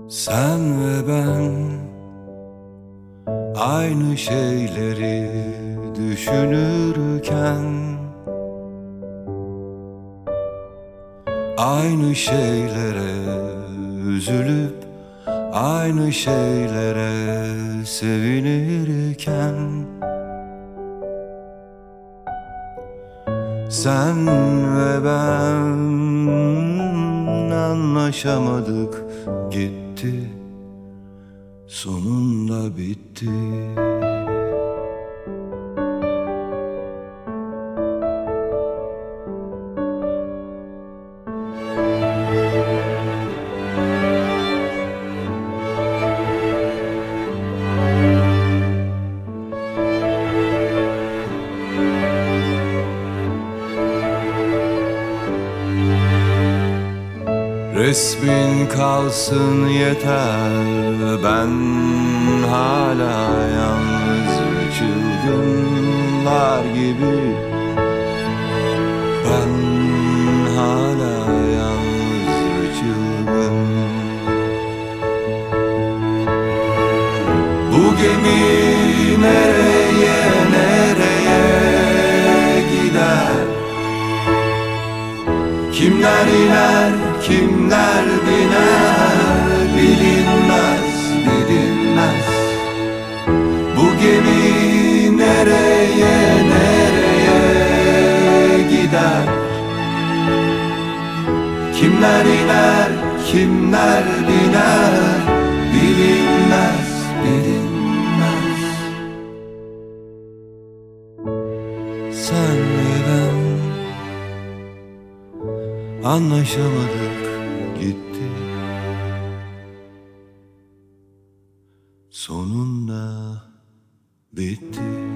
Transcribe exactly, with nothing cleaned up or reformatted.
Sen ve ben aynı şeyleri düşünürken, aynı şeylere üzülüp aynı şeylere sevinirken, sen ve ben anlaşamadık, gitti, sonunda bitti. Resmin kalsın yeter, ben hala yalnız ve çılgınlar gibi. Ben hala yalnız ve çılgın. Bu gemi nereye nereye gider? Kimler iner, kimler biner, bilinmez, bilinmez. Bu gemi nereye, nereye gider? Kimler iner, kimler biner, bilinmez, bilinmez. Sen ve ben anlaşamadık, gitti, sonunda bitti.